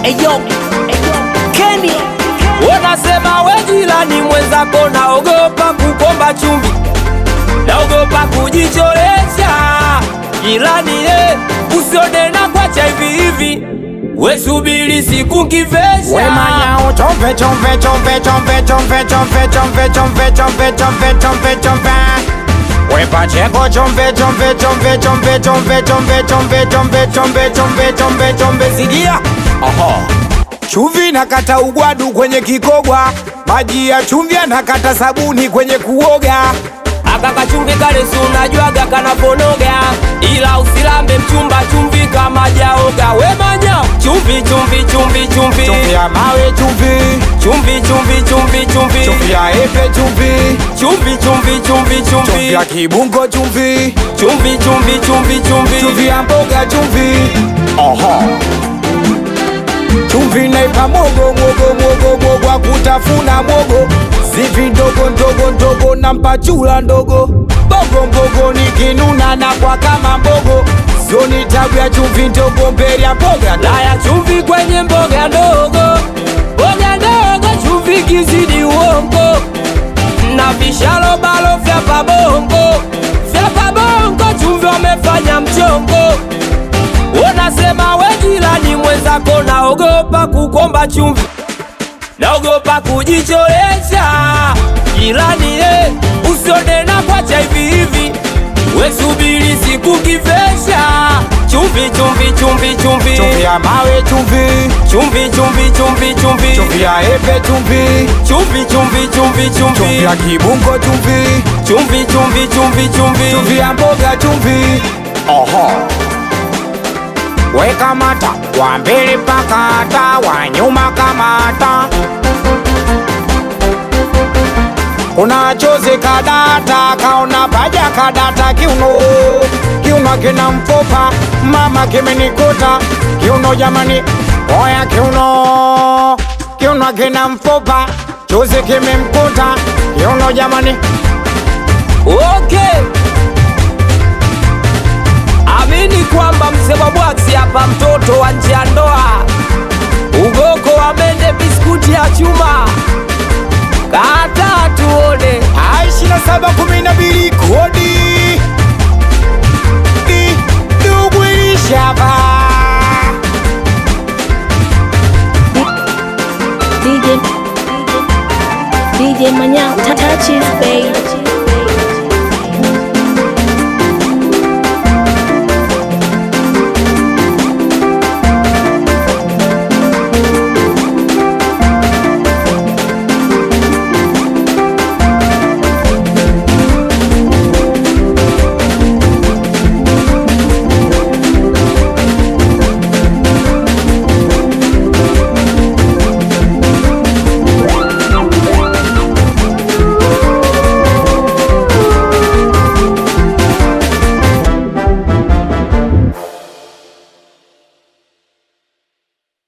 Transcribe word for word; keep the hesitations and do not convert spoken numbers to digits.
Eyo, Kenny, unasema we jirani mwenzako naogopa kukomba chumvi, naogopa kujichoresha. Jirani ye, usione na kwacha hivi hivi, we subiri siku kivesha. We manyao chompe chompe chompe chompe chompe chompe chompe chompe chompe chompe chompe chompe. We Pacheco chompe chompe chompe chompe chompe chompe chompe chompe chompe chompe chompe chompe. Sikia, aha, chumvi nakata ugwadu kwenye kikogwa, maji ya chumvi nakata sabuni kwenye kuoga. Akaka chumvi kale si unajuaga kanaponoga, ila usilambe mchumba chumvi kama jaoga. We manyao chumvi chumvi chumvi chumvi, chumvi ya mawe chumvi, chumvi chumvi chumvi chumvi, chumvi ya epe chumvi, chumvi chumvi chumvi chumvi, chumvi ya kibungo chumvi, chumvi chumvi chumvi chumvi, chumvi ya mboga chumvi. Aha, chumvi naipa mogo mogo mogo mogo wa kutafuna mogo, zivi ndogo ndogo ndogo na mpachula ndogo, bogo mbogo nikinuna na kwa kama mbogo, zoni tabu ya chumvi ndogo mbele ya mboga. Laya chumvi kwenye mboga ndogo, mboga ndogo chumvi kizidi uongo, na vishalo balo vya pabongo, vya pabongo chumvi wamefanya mchongo. Unasema we jirani mwenzako naogopa kukomba chumvi, naogopa kujichoresha. Jirani ye, usione na kwacha hivi hivi, we subiri siku kivesha. Chumvi chumvi chumvi chumvi, chumvi ya mawe chumvi, chumvi chumvi chumvi chumvi, chumvi ya epe chumvi, chumvi chumvi chumvi chumvi, chumvi ya kibungo chumvi, chumvi chumvi chumvi chumvi, chumvi ya mboga chumvi. Aha, we kamata wa mbele pakata, wa nyuma kamata, kuna chozi kadata, kaona paja kadata, kiuno kiuno kina mfupa, mama kimenikuta kiuno jamani, oya kiuno kiuno kina mfupa, chozi kimemkuta kiuno jamani. Okay, amini kwamba mzee wa bwaksi hapa, mtoto wa nje ya ndoa, ugoko wa mende, biskuti ya chuma, kata tuone. Ishirini na saba kumi na mbili kodi ndugu ilishava D J, D J Manyao, touches babe.